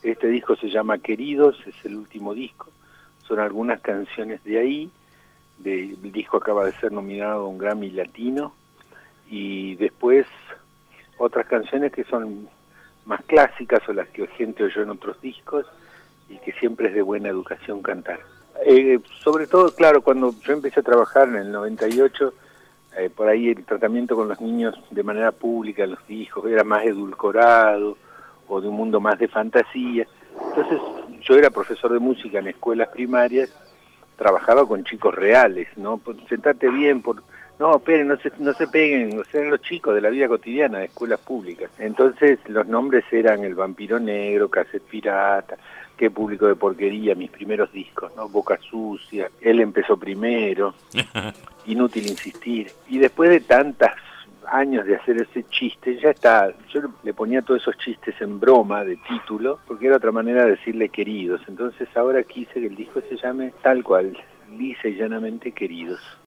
Este disco se llama Queridos, es el último disco, son algunas canciones de ahí. El disco acaba de ser nominado a un Grammy Latino, y después otras canciones que son más clásicas o las que gente oyó en otros discos y que siempre es de buena educación cantar. Sobre todo, claro, cuando yo empecé a trabajar en el 98, por ahí el tratamiento con los niños de manera pública, los hijos, era más edulcorado o de un mundo más de fantasía. Entonces yo era profesor de música en escuelas primarias, trabajaba con chicos reales, ¿no? Sentate bien, no, esperen, no se peguen, o sea, eran los chicos de la vida cotidiana de escuelas públicas. Entonces los nombres eran El Vampiro Negro, Cassette Pirata, Qué Público de Porquería, mis primeros discos, ¿no? Boca Sucia, Él Empezó Primero, Inútil Insistir. Y después de tantos años de hacer ese chiste, ya está, yo le ponía todos esos chistes en broma de título, porque era otra manera de decirle queridos. Entonces ahora quise que el disco se llame tal cual, lisa y llanamente Queridos.